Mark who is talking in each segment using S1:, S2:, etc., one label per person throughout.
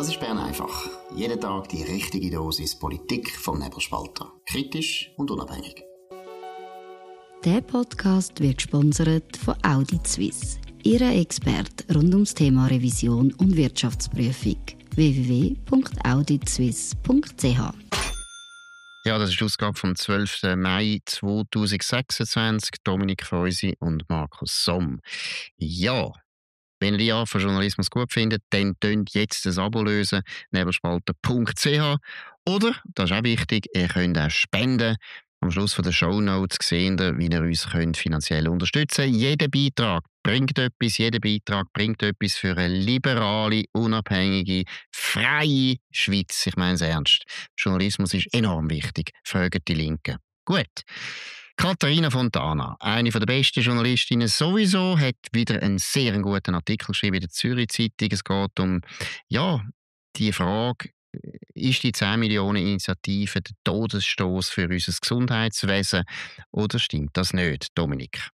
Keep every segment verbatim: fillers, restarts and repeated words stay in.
S1: Das ist Bern einfach. Jeden Tag die richtige Dosis Politik vom Nebelspalter. Kritisch und unabhängig.
S2: Der Podcast wird gesponsert von Audit Suisse, Ihrer Experte rund ums Thema Revision und Wirtschaftsprüfung. w w w punkt audit suisse punkt c h.
S3: Ja, das ist die Ausgabe vom zwölften Mai zweitausendsechsundzwanzig. Dominik Feusi und Markus Somm. Ja, wenn ihr die Art von Journalismus gut findet, dann könnt jetzt das Abo lösen, nebelspalter punkt c h. Oder, das ist auch wichtig, ihr könnt auch spenden. Am Schluss der Shownotes sehen ihr, wie ihr uns könnt finanziell unterstützen könnt. Jeder Beitrag bringt etwas, jeder Beitrag bringt etwas für eine liberale, unabhängige, freie Schweiz. Ich meine es ernst. Journalismus ist enorm wichtig. Fragt die Linken. Gut. Katharina Fontana, eine der besten Journalistinnen sowieso, hat wieder einen sehr guten Artikel geschrieben in der Zürich Zeitung. Es geht um ja, die Frage, ist die zehn Millionen Initiative der Todesstoß für unser Gesundheitswesen oder stimmt das nicht, Dominik?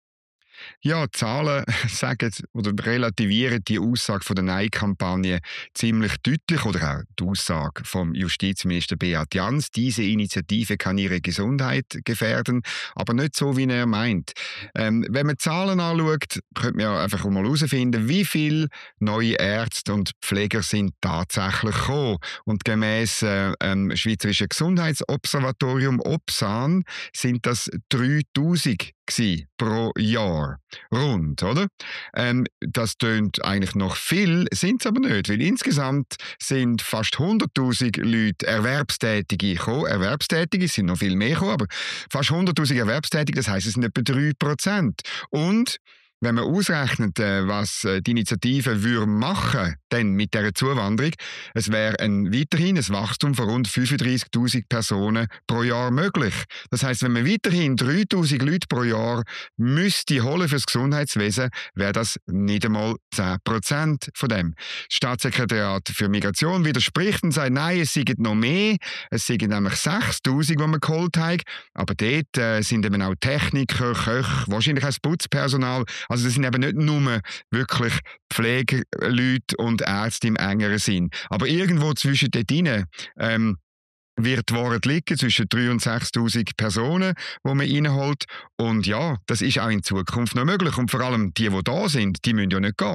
S4: Ja, die Zahlen sagen oder relativieren die Aussage von der Nein-Kampagne ziemlich deutlich oder auch die Aussage vom Justizminister Beat Jans. Diese Initiative kann ihre Gesundheit gefährden, aber nicht so, wie er meint. Ähm, wenn man die Zahlen anschaut, könnte man ja einfach mal herausfinden, wie viele neue Ärzte und Pfleger sind tatsächlich gekommen. Und gemäss äh, ähm, Schweizerischen Gesundheitsobservatorium O B S A N sind das dreitausend pro Jahr. Rund, oder? Ähm, das tönt eigentlich noch viel, sind es aber nicht, weil insgesamt sind fast hunderttausend Leute Erwerbstätige gekommen. Erwerbstätige sind noch viel mehr gekommen, aber fast hunderttausend Erwerbstätige, das heisst, es sind etwa drei Prozent. Und wenn man ausrechnet, was die Initiative würde machen, dann mit dieser Zuwanderung, es wäre ein, weiterhin ein Wachstum von rund fünfunddreißigtausend Personen pro Jahr möglich. Das heisst, wenn man weiterhin dreitausend Leute pro Jahr müsste holen fürs Gesundheitswesen, wäre das nicht einmal zehn Prozent von dem. Das Staatssekretariat für Migration widerspricht und sagt, nein, es seien noch mehr. Es seien nämlich sechstausend, die man geholt haben. Aber dort äh, sind eben auch Techniker, Köche, wahrscheinlich auch das Putzpersonal. Also das sind eben nicht nur wirklich Pflegeleute und Ärzte im engeren Sinn. Aber irgendwo zwischen denen ähm, wird die Wahrheit liegen, zwischen dreitausend und sechstausend Personen, die man reinholt. Und ja, das ist auch in Zukunft noch möglich. Und vor allem die, die da sind, die müssen ja nicht gehen.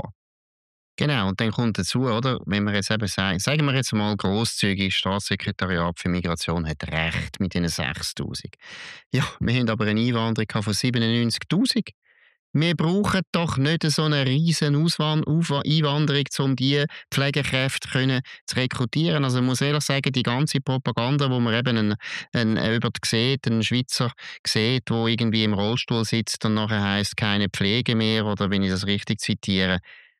S3: Genau, und dann kommt dazu, oder, wenn wir jetzt eben sagen, sagen wir jetzt mal grosszügig, das Staatssekretariat für Migration hat recht mit diesen sechstausend. Ja, wir haben aber eine Einwanderung von siebenundneunzigtausend. Wir brauchen doch nicht so eine riesen Auswan- Einwanderung, um diese Pflegekräfte können zu rekrutieren. Also ich muss ehrlich sagen, die ganze Propaganda, wo man eben einen, einen, über die sieht, einen Schweizer sieht, der irgendwie im Rollstuhl sitzt und nachher heisst keine Pflege mehr, oder wenn ich das richtig zitiere,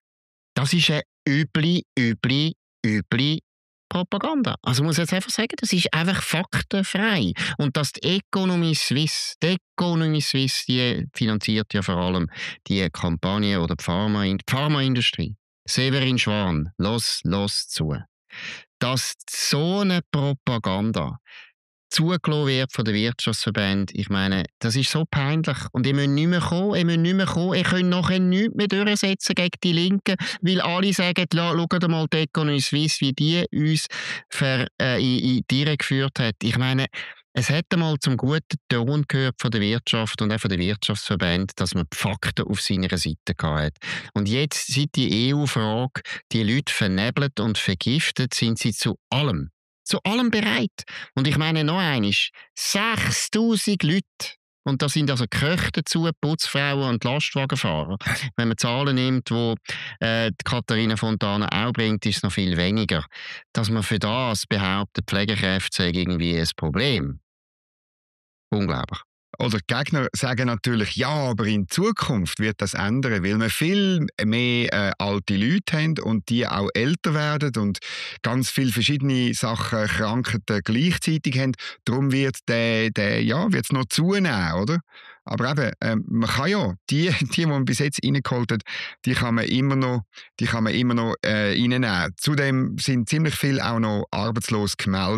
S3: das ist eine üble, üble, üble Propaganda. Also ich muss jetzt einfach sagen, das ist einfach faktenfrei. Und dass die Economie Suisse, die Economie Suisse, die finanziert ja vor allem die Kampagne oder die, Pharma, die Pharmaindustrie. Severin Schwan, los, los zu. Dass so eine Propaganda zugelassen wird von den Wirtschaftsverbänden, ich meine, das ist so peinlich. Und ihr müsst nicht mehr kommen, ihr müsst nicht mehr kommen, ihr könnt nachher nichts mehr durchsetzen gegen die Linken, weil alle sagen, schaut mal die Economie Suisse, wie die uns ver, äh, in, in die Tiere geführt hat. Ich meine, es hat einmal zum guten Ton gehört von der Wirtschaft und auch von den Wirtschaftsverbänden, dass man die Fakten auf seiner Seite hatte. Und jetzt, seit die E U-Frage die Leute vernebelt und vergiftet, sind sie zu allem, zu allem bereit. Und ich meine noch einmal, sechstausend Leute. Und da sind also Köche dazu, Putzfrauen und Lastwagenfahrer. Wenn man Zahlen nimmt, die äh, die Katharina Fontana auch bringt, ist es noch viel weniger. Dass man für das behauptet, Pflegekräfte sei irgendwie ein Problem. Unglaublich.
S4: Oder die Gegner sagen natürlich, ja, aber in Zukunft wird das ändern, weil wir viel mehr äh, alte Leute haben und die auch älter werden und ganz viele verschiedene Sachen, Krankheiten gleichzeitig haben. Darum wird der, der, ja, es noch zunehmen, oder? Aber eben, äh, man kann ja, die, die, die man bis jetzt reingeholt hat, die kann man immer noch, die kann man immer noch äh, reinnehmen. Zudem sind ziemlich viele auch noch arbeitslos gemeldet.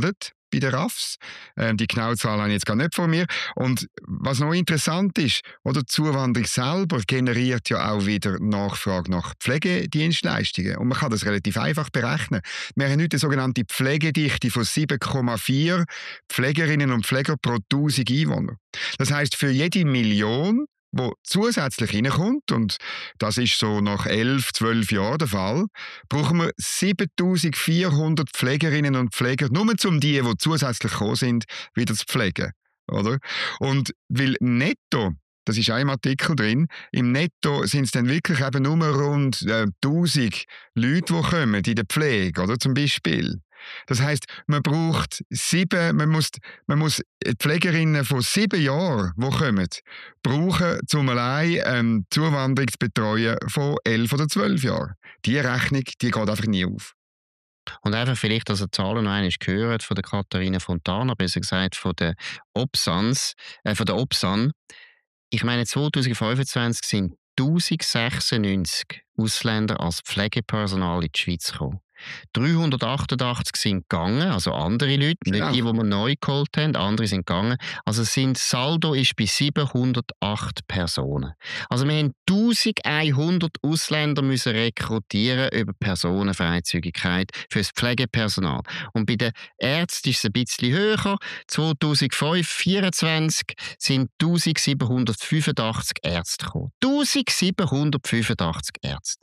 S4: bei den R A Fs. Ähm, die genaue Zahl habe ich jetzt gar nicht vor mir. Und was noch interessant ist, oder die Zuwanderung selber generiert ja auch wieder Nachfrage nach Pflegedienstleistungen. Und man kann das relativ einfach berechnen. Wir haben heute eine sogenannte Pflegedichte von sieben Komma vier Pflegerinnen und Pfleger pro tausend Einwohner. Das heisst, für jede Million, die zusätzlich reinkommt, und das ist so nach elf, zwölf Jahren der Fall, brauchen wir siebentausendvierhundert Pflegerinnen und Pfleger, nur um die, die zusätzlich gekommen sind, wieder zu pflegen. Oder? Und weil netto, das ist auch im Artikel drin, im Netto sind es dann wirklich eben nur rund äh, tausend Leute, die kommen in der Pflege, oder, zum Beispiel. Das heisst, man braucht sieben, man muss, man muss die Pflegerinnen von sieben Jahren, die kommen, brauchen, um allein ähm, Zuwanderung zu betreuen von elf oder zwölf Jahren. Diese Rechnung, die geht einfach nie auf.
S3: Und einfach vielleicht, dass ihr Zahlen noch einmal gehört von der Katharina Fontana, besser gesagt von der Opsans, äh, von der Opsan. Ich meine, zwanzig fünfundzwanzig sind tausendsechsundneunzig Ausländer als Pflegepersonal in die Schweiz gekommen. dreihundertachtundachtzig sind gegangen, also andere Leute, nicht
S4: Genau.
S3: die, die wir neu geholt haben, andere sind gegangen. Also sind, Saldo ist bei siebenhundertacht Personen. Also wir haben eintausendeinhundert Ausländer müssen rekrutieren über Personenfreizügigkeit für das Pflegepersonal. Und bei den Ärzten ist es ein bisschen höher. zweitausendvierundzwanzig sind eintausendsiebenhundertfünfundachtzig Ärzte gekommen. eintausendsiebenhundertfünfundachtzig Ärzte.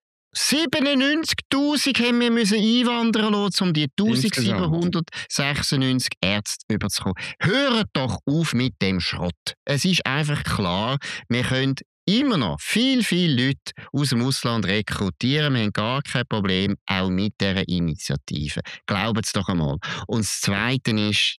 S3: siebenundneunzigtausend haben wir müssen einwandern lassen, um die eintausendsiebenhundertsechsundneunzig Ärzte überzukommen. Hört doch auf mit dem Schrott. Es ist einfach klar, wir können immer noch viel, viele Leute aus dem Ausland rekrutieren. Wir haben gar kein Problem, auch mit dieser Initiative. Glaubt es doch einmal. Und das Zweite ist,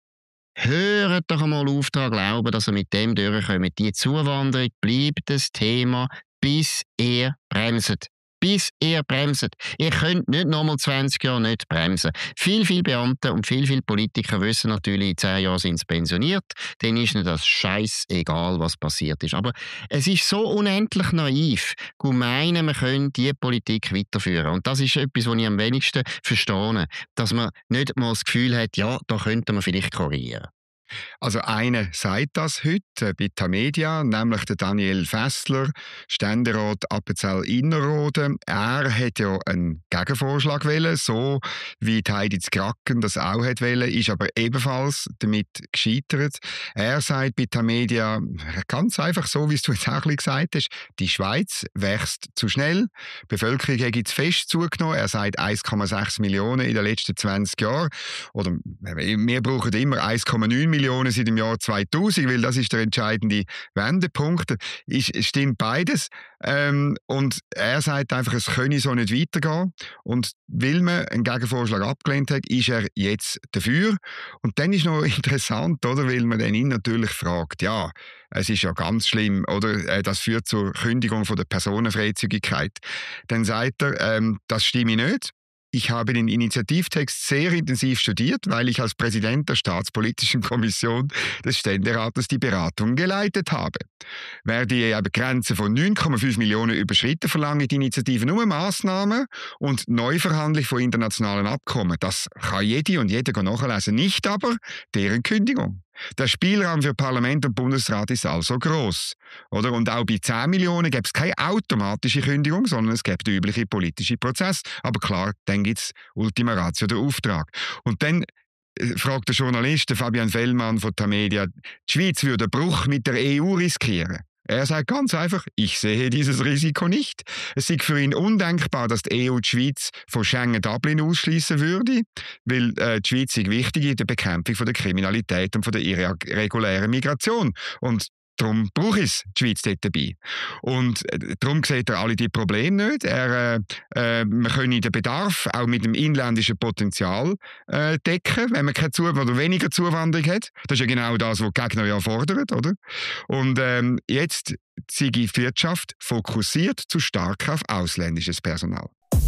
S3: hört doch einmal auf daran glauben, dass ihr mit dem durchkommt. Die Zuwanderung bleibt das Thema, bis ihr bremset. Bis ihr bremset. Ihr könnt nicht nochmal zwanzig Jahre nicht bremsen. Viel, viel Beamte und viel, viel Politiker wissen natürlich, in zehn Jahren sind sie pensioniert. Dann ist ihnen das scheißegal, was passiert ist. Aber es ist so unendlich naiv, zu meinen, wir können diese Politik weiterführen. Und das ist etwas, was ich am wenigsten verstehe. Dass man nicht mal das Gefühl hat, ja, da könnte man vielleicht korrigieren.
S4: Also einer sagt das heute bei Tamedia, nämlich der Daniel Fässler, Ständerat Appenzell-Innerrhoden. Er hat ja einen Gegenvorschlag wählen, so wie die Heidi Zkracken das auch hat wählen, ist aber ebenfalls damit gescheitert. Er sagt bei Tamedia ganz einfach so, wie du jetzt auch ein bisschen gesagt hast, die Schweiz wächst zu schnell, die Bevölkerung hat jetzt fest zugenommen. Er sagt eins Komma sechs Millionen in den letzten zwanzig Jahren. Oder wir brauchen immer eins Komma neun Millionen seit dem Jahr zweitausend, weil das ist der entscheidende Wendepunkt. Es stimmt beides. Ähm, und er sagt einfach, es könne so nicht weitergehen. Und weil man einen Gegenvorschlag abgelehnt hat, ist er jetzt dafür. Und dann ist noch interessant, oder, weil man dann ihn natürlich fragt, ja, es ist ja ganz schlimm, oder? Das führt zur Kündigung von der Personenfreizügigkeit. Dann sagt er, ähm, das stimme nicht. Ich habe den Initiativtext sehr intensiv studiert, weil ich als Präsident der Staatspolitischen Kommission des Ständerates die Beratungen geleitet habe. Wer die Grenze von neun Komma fünf Millionen überschritten, verlangt die Initiative nur Massnahmen und Neuverhandlung von internationalen Abkommen. Das kann jede und jeder nachlesen, nicht aber deren Kündigung. Der Spielraum für Parlament und Bundesrat ist also gross. Oder? Und auch bei zehn Millionen gäbe es keine automatische Kündigung, sondern es gäbe den üblichen politischen Prozess. Aber klar, dann gibt es Ultima Ratio, den Auftrag. Und dann äh, fragt der Journalist Fabian Fellmann von Tamedia, die Schweiz würde einen Bruch mit der E U riskieren. Er sagt ganz einfach, ich sehe dieses Risiko nicht. Es ist für ihn undenkbar, dass die E U die Schweiz von Schengen-Dublin ausschließen würde, weil äh, die Schweiz ist wichtig in der Bekämpfung von der Kriminalität und von der irregulären Migration. Und darum braucht es die Schweiz dort dabei. Und äh, darum sieht er alle die Probleme nicht. Er, äh, äh, man könne den Bedarf auch mit dem inländischen Potenzial äh, decken, wenn man keine Zu- oder weniger Zuwanderung hat. Das ist ja genau das, was die Gegner ja fordern, oder? Und ähm, jetzt sei die Wirtschaft fokussiert zu stark auf ausländisches Personal.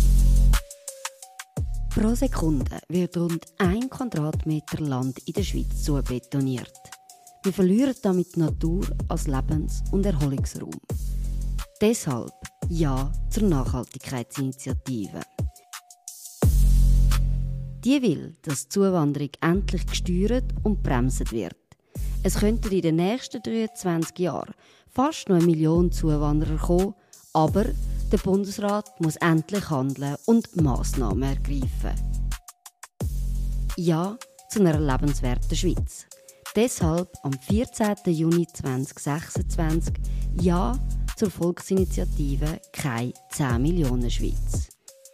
S2: Pro Sekunde wird rund ein Quadratmeter Land in der Schweiz zubetoniert. Wir verlieren damit Natur als Lebens- und Erholungsraum. Deshalb Ja zur Nachhaltigkeitsinitiative. Die will, dass die Zuwanderung endlich gesteuert und bremset wird. Es könnten in den nächsten dreiundzwanzig Jahren fast noch eine Million Zuwanderer kommen, aber der Bundesrat muss endlich handeln und Massnahmen ergreifen. Ja zu einer lebenswerten Schweiz. Deshalb am vierzehnten Juni zweitausendsechsundzwanzig Ja zur Volksinitiative «Keine zehn Millionen Schweiz».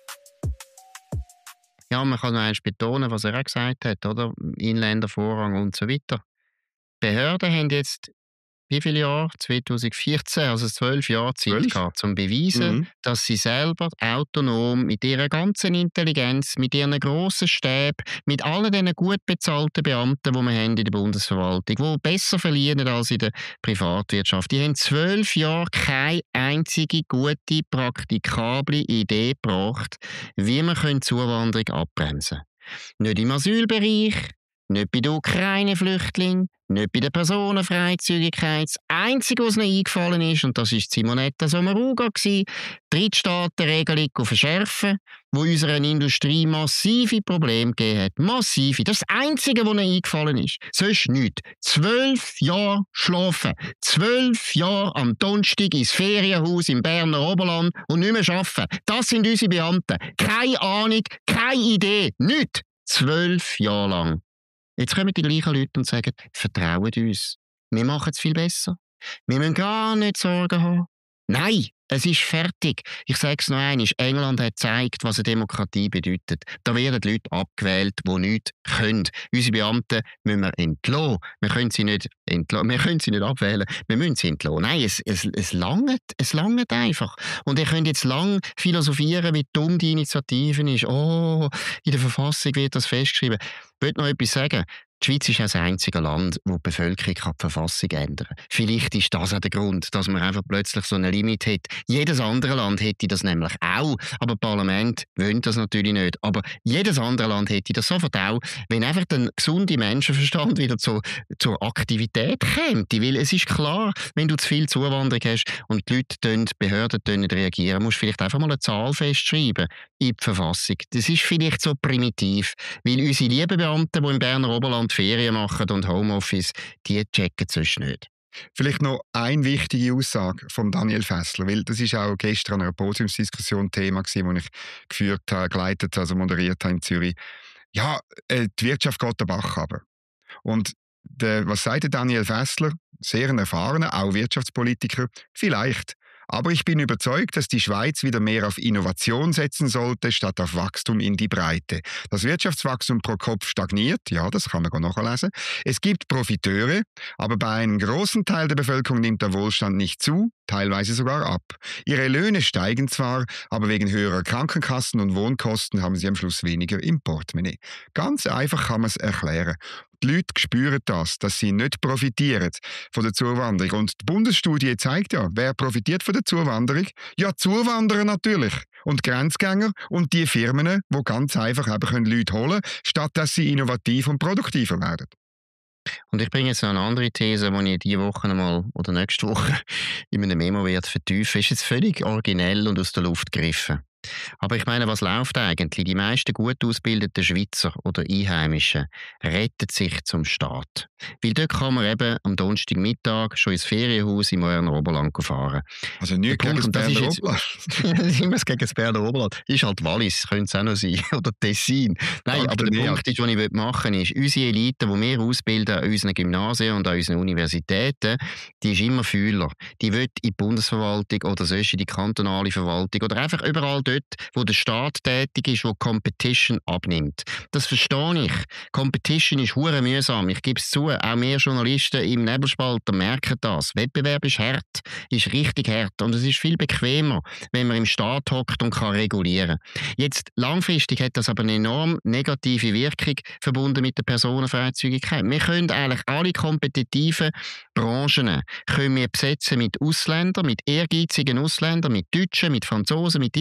S3: Ja, man kann noch einmal betonen, was er auch gesagt hat, oder? Inländervorrang und so weiter. Die Behörden haben jetzt wie viele Jahre? zweitausendvierzehn, also zwölf Jahre Zeit gehabt, um zu beweisen, mhm. dass sie selber autonom mit ihrer ganzen Intelligenz, mit ihren grossen Stäben, mit all diesen gut bezahlten Beamten, die wir haben in der Bundesverwaltung, die besser verdienen als in der Privatwirtschaft, die haben zwölf Jahre keine einzige gute, praktikable Idee gebracht, wie man Zuwanderung abbremsen kann. Nicht im Asylbereich, nicht bei den Ukraine-Flüchtlingen, nicht bei der Personenfreizügigkeit. Das Einzige, was ihnen eingefallen ist, und das war Simonetta Sommaruga, die Drittstaatenregelung verschärfen, die unserer Industrie massive Probleme gegeben hat. Massive. Das ist das Einzige, was ihnen eingefallen ist. Sonst nichts. Zwölf Jahre schlafen. Zwölf Jahre am Donnerstag ins Ferienhaus im Berner Oberland und nicht mehr arbeiten. Das sind unsere Beamten. Keine Ahnung, keine Idee. Nichts. Zwölf Jahre lang. Jetzt kommen die gleichen Leute und sagen, vertraut uns. Wir machen es viel besser. Wir müssen gar nicht Sorgen haben. Nein, es ist fertig. Ich sage es noch einmal, England hat gezeigt, was eine Demokratie bedeutet. Da werden Leute abgewählt, die nichts können. Unsere Beamten müssen wir entlassen. Wir können sie nicht, entlassen. Wir können sie nicht abwählen, wir müssen sie entlassen. Nein, es, es, es langt, es langt einfach. Und ihr könnt jetzt lang philosophieren, wie dumm die Initiative ist. Oh, in der Verfassung wird das festgeschrieben. Ich möchte noch etwas sagen. Die Schweiz ist auch das einzige Land, wo die Bevölkerung die Verfassung ändern kann. Vielleicht ist das auch der Grund, dass man einfach plötzlich so eine Limit hat. Jedes andere Land hätte das nämlich auch, aber das Parlament will das natürlich nicht. Aber jedes andere Land hätte das sofort auch, wenn einfach der gesunde Menschenverstand wieder zu, zur Aktivität kommt. Weil es ist klar, wenn du zu viel Zuwanderung hast und die Leute, die Behörden nicht reagieren, musst du vielleicht einfach mal eine Zahl festschreiben in die Verfassung. Das ist vielleicht so primitiv, weil unsere lieben Beamten, die im Berner Oberland Ferien machen und Homeoffice, die checken es sonst nicht.
S4: Vielleicht noch eine wichtige Aussage von Daniel Fässler, weil das ist auch gestern an einer Podiumsdiskussion Thema gewesen, das ich geführt habe, geleitet, also moderiert habe in Zürich. Ja, die Wirtschaft geht den Bach runter. Und der, was sagt der Daniel Fässler? Sehr ein erfahrener, auch Wirtschaftspolitiker. Vielleicht. Aber ich bin überzeugt, dass die Schweiz wieder mehr auf Innovation setzen sollte, statt auf Wachstum in die Breite. Das Wirtschaftswachstum pro Kopf stagniert, ja, das kann man nachlesen. Es gibt Profiteure, aber bei einem großen Teil der Bevölkerung nimmt der Wohlstand nicht zu, teilweise sogar ab. Ihre Löhne steigen zwar, aber wegen höherer Krankenkassen und Wohnkosten haben sie am Schluss weniger im Portemonnaie. Ganz einfach kann man es erklären. Die Leute spüren das, dass sie nicht profitieren von der Zuwanderung. Und die Bundesstudie zeigt ja, wer profitiert von der Zuwanderung? Ja, Zuwanderer natürlich. Und Grenzgänger und die Firmen, die ganz einfach eben Leute holen können, statt dass sie innovativ und produktiver werden.
S3: Und ich bringe jetzt noch eine andere These, die ich diese Woche einmal oder nächste Woche in einem Memo werde vertiefen. Ist jetzt völlig originell und aus der Luft gegriffen. Aber ich meine, was läuft eigentlich? Die meisten gut ausgebildeten Schweizer oder Einheimischen retten sich zum Staat. Weil dort kann man eben am Donnerstagmittag schon ins Ferienhaus im Berner Oberland fahren.
S4: Also nicht gegen das Berner Oberland?
S3: Immer gegen das Berner Oberland. Ist halt Wallis, könnte es auch noch sein. Oder Tessin. Nein, Dank aber der Punkt, ist, den ich machen will, ist, unsere Elite, die wir ausbilden an unseren Gymnasien und an unseren Universitäten, die ist immer Fühler. Die will in die Bundesverwaltung oder sonst in die kantonale Verwaltung oder einfach überall dort, wo der Staat tätig ist, wo Competition abnimmt. Das verstehe ich. Competition ist hure mühsam. Ich gebe es zu, auch mehr Journalisten im Nebelspalter merken das. Wettbewerb ist hart, ist richtig hart und es ist viel bequemer, wenn man im Staat hockt und kann regulieren. Jetzt langfristig hat das aber eine enorm negative Wirkung verbunden mit der Personenfreizügigkeit. Wir können eigentlich alle kompetitiven Branchen können wir besetzen mit Ausländern, mit ehrgeizigen Ausländern, mit Deutschen, mit Franzosen, mit Italienern,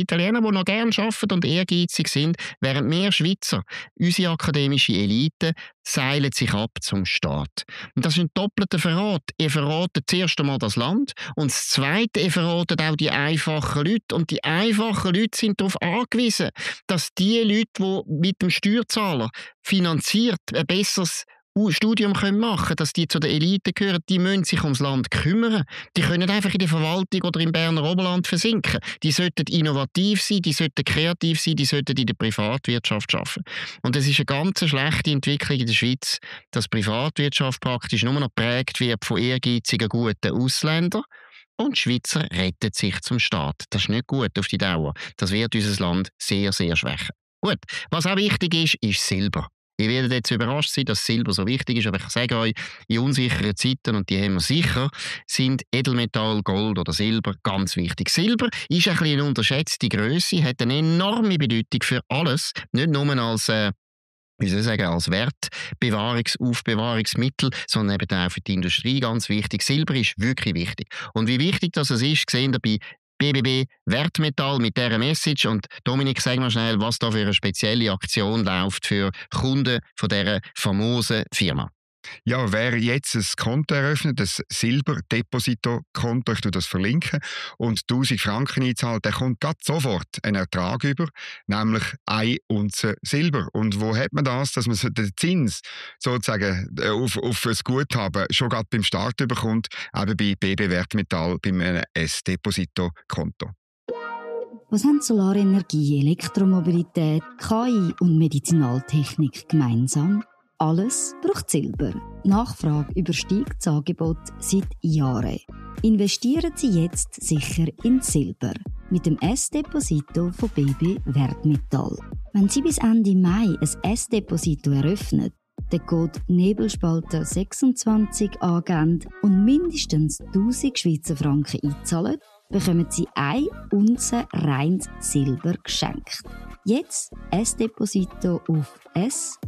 S3: die noch gerne arbeiten und ehrgeizig sind, während wir Schweizer, unsere akademische Elite, seilen sich ab zum Staat. Und das ist ein doppelter Verrat. Ihr verratet zuerst einmal das Land und das Zweite, ihr verratet auch die einfachen Leute. Und die einfachen Leute sind darauf angewiesen, dass die Leute, die mit dem Steuerzahler finanziert ein besseres Studium können machen können, dass die zu der Elite gehören, die müssen sich ums Land kümmern. Die können einfach in der Verwaltung oder im Berner Oberland versinken. Die sollten innovativ sein, die sollten kreativ sein, die sollten in der Privatwirtschaft arbeiten. Und es ist eine ganz schlechte Entwicklung in der Schweiz, dass die Privatwirtschaft praktisch nur noch geprägt wird von ehrgeizigen, guten Ausländern. Und die Schweizer retten sich zum Staat. Das ist nicht gut auf die Dauer. Das wird unser Land sehr, sehr schwächen. Gut, was auch wichtig ist, ist Silber. Ihr werdet jetzt überrascht sein, dass Silber so wichtig ist, aber ich sage euch, in unsicheren Zeiten, und die haben wir sicher, sind Edelmetall, Gold oder Silber ganz wichtig. Silber ist ein bisschen eine unterschätzte Grösse, hat eine enorme Bedeutung für alles, nicht nur als äh, wie soll ich sagen, als Wertbewahrungs-, Aufbewahrungsmittel, sondern eben auch für die Industrie ganz wichtig. Silber ist wirklich wichtig. Und wie wichtig das ist, sehen wir bei B B B Wertmetall mit dieser Message. Und Dominik, sag mal schnell, was da für eine spezielle Aktion läuft für Kunden von dieser famosen Firma.
S4: Ja, wer jetzt ein Konto eröffnet, ein Silberdeposito-Konto, ich tue das verlinken, und tausend Franken einzahlt, der kommt grad sofort einen Ertrag über, nämlich eine Unze Silber. Und wo hat man das, dass man den Zins sozusagen auf, auf das Guthaben schon gerade beim Start bekommt, eben bei B B Wertmetall, bei einem S-Deposito-Konto.
S2: Was haben Solarenergie, Elektromobilität, K I und Medizinaltechnik gemeinsam? Alles braucht Silber. Die Nachfrage übersteigt das Angebot seit Jahren. Investieren Sie jetzt sicher in Silber mit dem S-Deposito von B B Wertmetall. Wenn Sie bis Ende Mai ein S-Deposito eröffnen, den Code Nebelspalter sechsundzwanzig angeben und mindestens tausend Schweizer Franken einzahlen, bekommen Sie eine Unze reines Silber geschenkt. Jetzt S-Deposito auf s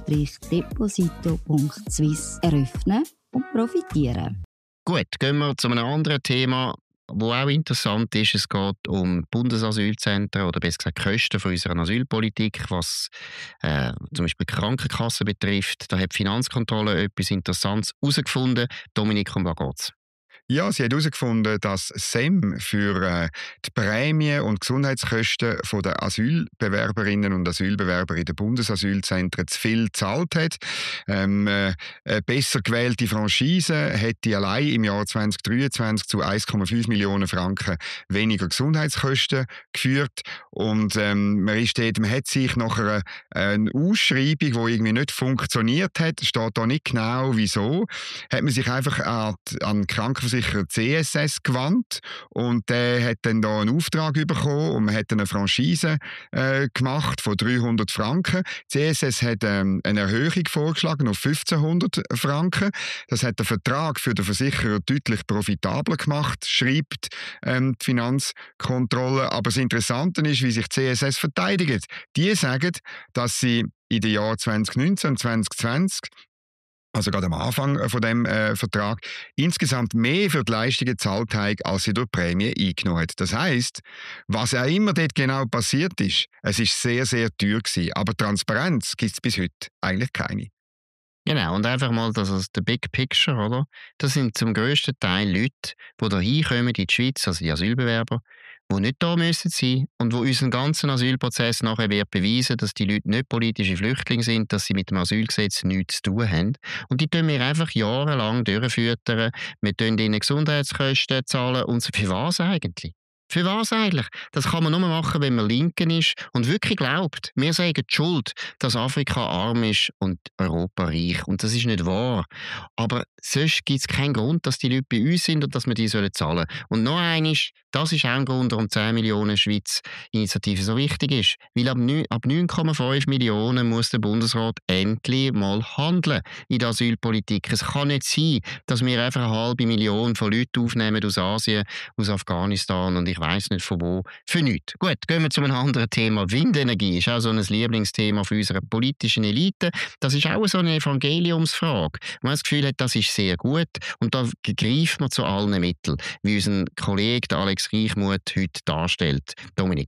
S2: deposito punkt swiss eröffnen und profitieren.
S3: Gut, gehen wir zu einem anderen Thema, das auch interessant ist. Es geht um Bundesasylzentren oder besser gesagt Kosten von unserer Asylpolitik, was äh, zum Beispiel die Krankenkassen betrifft. Da hat die Finanzkontrolle etwas Interessantes herausgefunden. Dominik, um was geht's?
S4: Ja, sie hat herausgefunden, dass S E M für äh, die Prämien und Gesundheitskosten der Asylbewerberinnen und Asylbewerber in den Bundesasylzentren zu viel gezahlt hat. Ähm, äh, eine besser gewählte Franchise hätte allein im Jahr zwanzig dreiundzwanzig zu eins Komma fünf Millionen Franken weniger Gesundheitskosten geführt. Und ähm, man, ist dort, man hat sich nach einer, einer Ausschreibung, die irgendwie nicht funktioniert hat, steht da nicht genau wieso, hat man sich einfach an, an Krankenversicherung C S S gewandt und der hat dann da einen Auftrag bekommen und man hat eine Franchise äh, gemacht von dreihundert Franken. C S S hat ähm, eine Erhöhung vorgeschlagen auf fünfzehnhundert Franken. Das hat den Vertrag für den Versicherer deutlich profitabler gemacht, schreibt ähm, die Finanzkontrolle. Aber das Interessante ist, wie sich C S S verteidigt. Die sagen, dass sie in den Jahren zwanzig neunzehn und zwanzig zwanzig, also gerade am Anfang von dem äh, Vertrag, insgesamt mehr für die Leistungen gezahlt haben, als sie durch Prämie eingenommen hat. Das heisst, was auch immer dort genau passiert ist, es ist sehr, sehr teuer gewesen. Aber Transparenz gibt es bis heute eigentlich keine.
S3: Genau, und einfach mal das als der Big Picture, oder? Das sind zum grössten Teil Leute, die da hinkommen in die Schweiz, also die Asylbewerber, die nicht da müssen sein und wo unseren ganzen Asylprozess nachher wird beweisen, dass die Leute nicht politische Flüchtlinge sind, dass sie mit dem Asylgesetz nichts zu tun haben. Und die tun wir einfach jahrelang durchfüttern. Wir zahlen ihnen Gesundheitskosten zahlen und für was eigentlich? Für was eigentlich? Das kann man nur machen, wenn man Linken ist und wirklich glaubt, wir sagen die Schuld, dass Afrika arm ist und Europa reich. Und das ist nicht wahr. Aber sonst gibt es keinen Grund, dass die Leute bei uns sind und dass wir die zahlen sollen. Und noch eines, das ist auch ein Grund, warum die zehn Millionen Schweiz-Initiative so wichtig ist. Weil ab neun Komma fünf Millionen muss der Bundesrat endlich mal handeln in der Asylpolitik. Es kann nicht sein, dass wir einfach eine halbe Million von Leuten aufnehmen aus Asien, aus Afghanistan und ich weiss nicht von wo, für nichts. Gut, gehen wir zu einem anderen Thema. Windenergie ist auch so ein Lieblingsthema für unsere politischen Elite. Das ist auch so eine Evangeliumsfrage. Man hat das Gefühl, das ist sehr gut und da greift man zu allen Mitteln, wie unser Kollege Alex Reichmuth heute darstellt. Dominik.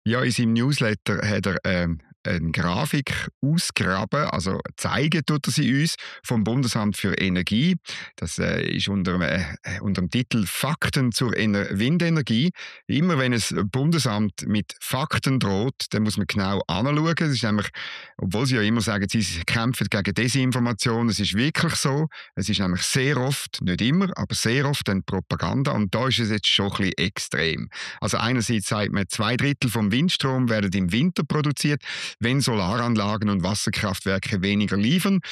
S4: Ja, in seinem Newsletter hat er ähm, eine Grafik ausgraben, also zeigen tut er sie uns vom Bundesamt für Energie. Das äh, ist unter, äh, unter dem Titel Fakten zur Ener- Windenergie. Immer wenn ein Bundesamt mit Fakten droht, dann muss man genau anschauen. Es ist nämlich, obwohl sie ja immer sagen, sie kämpfen gegen Desinformation, es ist wirklich so. Es ist nämlich sehr oft, nicht immer, aber sehr oft dann Propaganda. Und da ist es jetzt schon ein bisschen extrem. Also einerseits sagt man, zwei Drittel vom Windstrom werden im Winter produziert, wenn Solaranlagen und Wasserkraftwerke weniger liefern.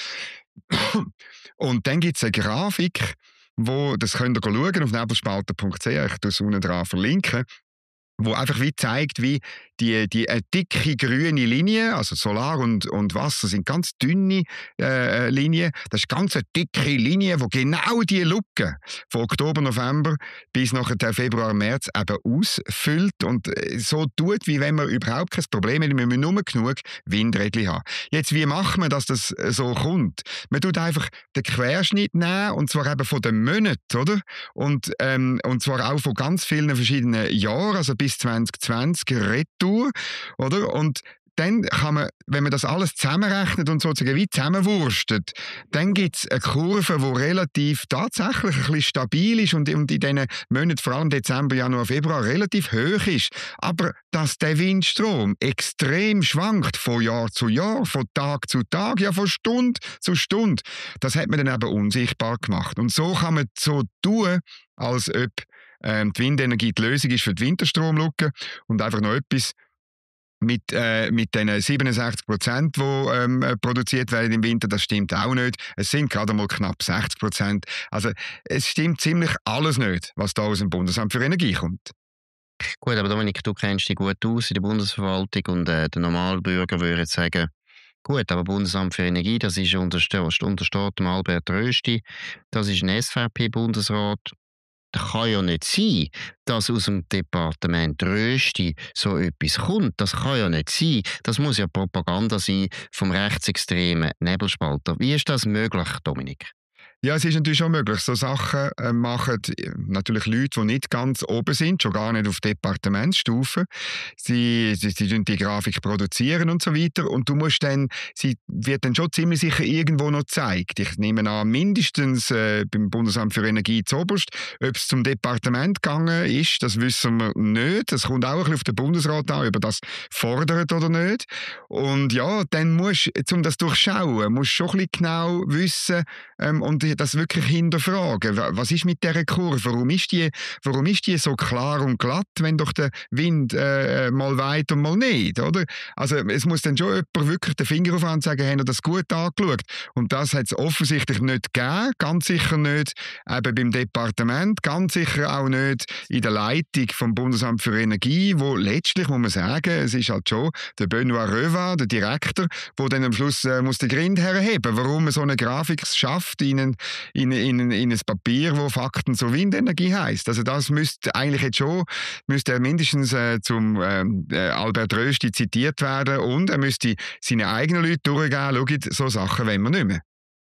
S4: Und dann gibt es eine Grafik, wo, das könnt ihr schauen auf nebelspalter punkt c h, ich tue es unten dran verlinken, wo einfach wie zeigt, wie die, die eine dicke grüne Linie, also Solar und, und Wasser sind ganz dünne äh, Linien. Das ist ganz eine dicke Linie, die genau die Lücke von Oktober, November bis nachher Februar, März eben ausfüllt und so tut, wie wenn man überhaupt kein Problem hat. Wir müssen nur genug Windrädchen haben. Jetzt, wie macht man, dass das so kommt? Man tut einfach den Querschnitt nehmen, und zwar eben von den Monaten, oder? Und, ähm, und zwar auch von ganz vielen verschiedenen Jahren, also bis zwanzig zwanzig retour, oder? Und dann kann man, wenn man das alles zusammenrechnet und sozusagen wie zusammenwurstet, dann gibt es eine Kurve, die relativ tatsächlich ein bisschen stabil ist und in diesen Monaten, vor allem Dezember, Januar, Februar, relativ hoch ist. Aber dass der Windstrom extrem schwankt von Jahr zu Jahr, von Tag zu Tag, ja von Stunde zu Stunde, das hat man dann eben unsichtbar gemacht. Und so kann man so tun, als ob ähm, die Windenergie die Lösung ist für die Winterstromlücke und einfach noch etwas mit, äh, mit den siebenundsechzig Prozent, die ähm, produziert werden im Winter, das stimmt auch nicht. Es sind gerade mal knapp sechzig Prozent. Also es stimmt ziemlich alles nicht, was da aus dem Bundesamt für Energie kommt.
S3: Gut, aber Dominik, du kennst dich gut aus in der Bundesverwaltung und äh, der Normalbürger würde jetzt sagen, gut, aber Bundesamt für Energie, das ist untersteht, untersteht dem Albert Rösti, das ist ein S V P-Bundesrat. Das kann ja nicht sein, dass aus dem Departement Rösti so etwas kommt. Das kann ja nicht sein. Das muss ja Propaganda sein vom rechtsextremen Nebelspalter. Wie ist das möglich, Dominik?
S4: Ja, es ist natürlich schon möglich. So Sachen äh, machen natürlich Leute, die nicht ganz oben sind, schon gar nicht auf Departementsstufe. Sie, sie, sie die Grafik produzieren und so weiter. Und du musst dann, sie wird dann schon ziemlich sicher irgendwo noch gezeigt. Ich nehme an, mindestens äh, beim Bundesamt für Energie zuoberst. Ob es zum Departement gegangen ist, das wissen wir nicht. Es kommt auch ein bisschen auf den Bundesrat an, ob er das fordert oder nicht. Und ja, dann musst du, um das durchschauen, musst du schon ein bisschen genau wissen ähm, und das wirklich hinterfragen. Was ist mit dieser Kurve? Warum ist die, warum ist die so klar und glatt, wenn doch der Wind äh, mal weit und mal nicht, oder? Also es muss dann schon jemand wirklich den Finger auf und sagen, haben wir das gut angeschaut? Und das hat es offensichtlich nicht gegeben, ganz sicher nicht eben beim Departement, ganz sicher auch nicht in der Leitung vom Bundesamt für Energie, wo letztlich, muss man sagen, es ist halt schon der Benoît Revard, der Direktor, der dann am Schluss äh, muss den Grind herheben, warum man so eine Grafik schafft in ein, in, in, in ein Papier, wo Fakten zur Windenergie heisst. Also das müsste eigentlich jetzt schon, müsste er mindestens äh, zum äh, Albert Rösti zitiert werden und er müsste seine eigenen Leute durchgehen, schaut, so Sachen wollen wir nicht mehr.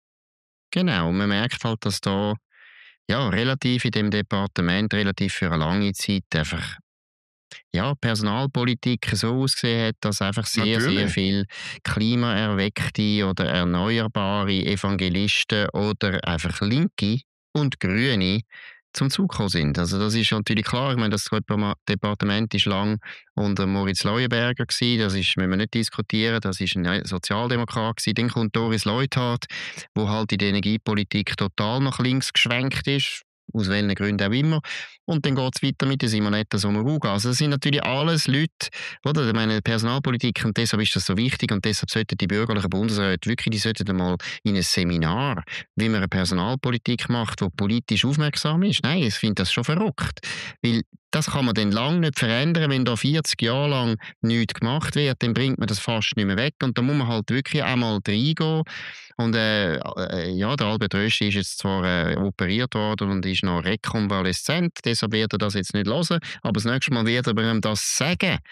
S3: Genau, man merkt halt, dass da ja, relativ in dem Departement, relativ für eine lange Zeit einfach ja, Personalpolitik so ausgesehen hat, dass einfach sehr,
S4: Natürlich.
S3: sehr viel klimaerweckte oder erneuerbare Evangelisten oder einfach Linke und Grüne zum Zug gekommen sind. Also das ist natürlich klar. Ich meine, das Departement ist lang unter Moritz Leuenberger gewesen. Das ist, müssen wir nicht diskutieren. Das ist ein Sozialdemokrat gewesen. Dann kommt Doris Leuthard, wo halt in der Energiepolitik total nach links geschwenkt ist. Aus welchen Gründen auch immer. Und dann geht es weiter mit der Simonetta Sommaruga. Also das sind natürlich alles Leute, oder? Ich meine, Personalpolitik, und deshalb ist das so wichtig und deshalb sollten die bürgerlichen Bundesräte wirklich, die sollten einmal in ein Seminar, wie man eine Personalpolitik macht, die politisch aufmerksam ist. Nein, ich finde das schon verrückt. Weil das kann man dann lange nicht verändern, wenn da vierzig Jahre lang nichts gemacht wird, dann bringt man das fast nicht mehr weg und da muss man halt wirklich einmal reingehen. Und äh, äh, ja, der Albert Rösti ist jetzt zwar äh, operiert worden und ist noch rekonvaleszent, deshalb wird er das jetzt nicht hören, aber das nächste Mal wird er ihm das sagen.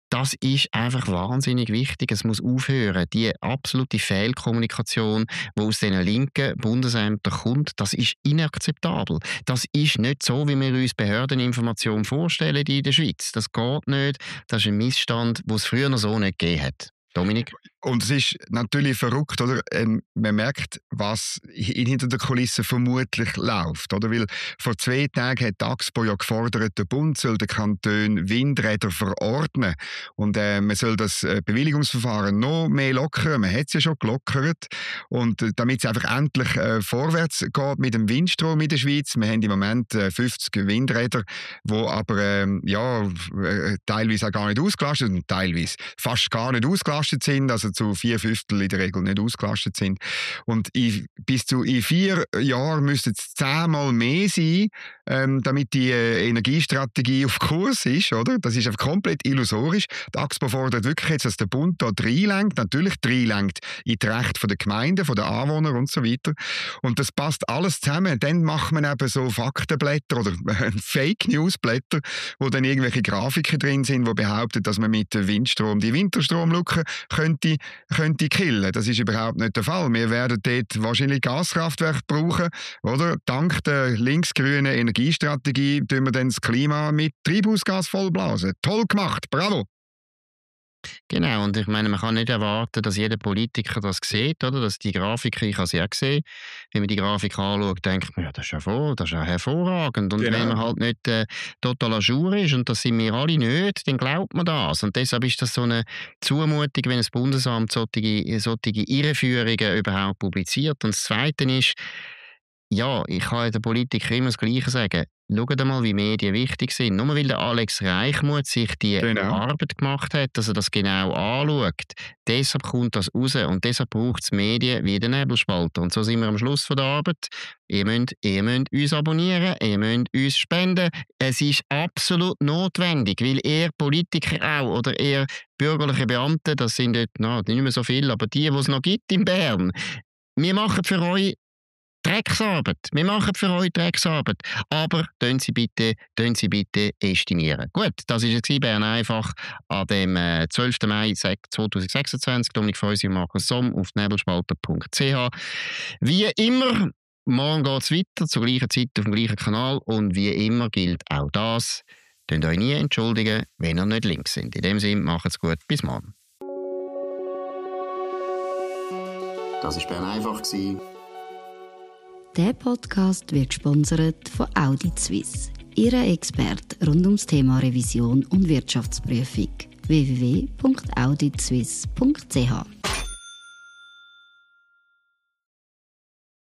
S3: Das ist einfach wahnsinnig wichtig. Es muss aufhören. Die absolute Fehlkommunikation, die aus den linken Bundesämtern kommt, das ist inakzeptabel. Das ist nicht so, wie wir uns Behördeninformationen vorstellen in der Schweiz. Das geht nicht. Das ist ein Missstand, den es früher noch so nicht gegeben hat. Dominik?
S4: Und es ist natürlich verrückt, oder? Ähm, man merkt, was hinter der Kulisse vermutlich läuft, oder? Weil vor zwei Tagen hat die A X P O ja gefordert, der Bund soll den Kantonen Windräder verordnen. Und äh, man soll das äh, Bewilligungsverfahren noch mehr lockern. Man hat es ja schon gelockert. Und äh, damit es einfach endlich äh, vorwärts geht mit dem Windstrom in der Schweiz. Wir haben im Moment äh, fünfzig Windräder, die aber äh, ja, äh, teilweise auch gar nicht ausgelastet sind, teilweise fast gar nicht ausgelastet sind. Also zu vier Fünftel in der Regel nicht ausgelastet sind. Und in, bis zu in vier Jahren müssten es zehnmal mehr sein, ähm, damit die äh, Energiestrategie auf Kurs ist. Oder? Das ist einfach komplett illusorisch. Die A X P O fordert wirklich jetzt, dass der Bund da reinlenkt, natürlich reinlenkt in die Rechte der Gemeinden, der Anwohner und so weiter. Und das passt alles zusammen. Dann macht man eben so Faktenblätter oder Fake-News-Blätter, wo dann irgendwelche Grafiken drin sind, die behaupten, dass man mit Windstrom die Winterstromlücke könnte könnte killen. Das ist überhaupt nicht der Fall. Wir werden dort wahrscheinlich Gaskraftwerke brauchen, oder? Dank der linksgrünen Energiestrategie tun wir dann das Klima mit Treibhausgas vollblasen. Toll gemacht, bravo!
S3: Genau, und ich meine, man kann nicht erwarten, dass jeder Politiker das sieht, oder? Dass die Grafik, ich habe sie auch gesehen, wenn man die Grafik anschaut, denkt man, ja, das ist ja, vor, das ist ja hervorragend. Und genau. Wenn man halt nicht äh, total à jour ist, und das sind wir alle nicht, dann glaubt man das. Und deshalb ist das so eine Zumutung, wenn das Bundesamt solche, solche Irreführungen überhaupt publiziert. Und das Zweite ist, ja, ich kann den Politikern immer das Gleiche sagen. Schaut mal, wie Medien wichtig sind. Nur weil der Alex Reichmuth sich die genau. Arbeit gemacht hat, dass er das genau anschaut. Deshalb kommt das raus. Und deshalb braucht es Medien wie den Nebelspalter. Und so sind wir am Schluss von der Arbeit. Ihr müsst, ihr müsst uns abonnieren, ihr müsst uns spenden. Es ist absolut notwendig, weil ihr Politiker auch oder ihr bürgerliche Beamte, das sind dort, no, nicht mehr so viele, aber die, die es noch gibt in Bern, wir machen für euch Drecksarbeit. Wir machen für euch Drecksarbeit. Aber tun Sie bitte, tun Sie bitte estimieren. Gut, das war es Bern einfach an dem äh, zwölften Mai zweitausendsechsundzwanzig. Dominik Feusi und Markus Somm auf nebelspalter punkt c h. Wie immer, morgen geht es weiter, zur gleichen Zeit auf dem gleichen Kanal. Und wie immer gilt auch das, könnt euch nie entschuldigen, wenn ihr nicht links sind. In dem Sinne, macht's gut, bis morgen.
S1: Das war Bern einfach.
S2: Der Podcast wird gesponsert von Audit Suisse, Ihrer Experte rund ums Thema Revision und Wirtschaftsprüfung. w w w punkt audit suisse punkt c h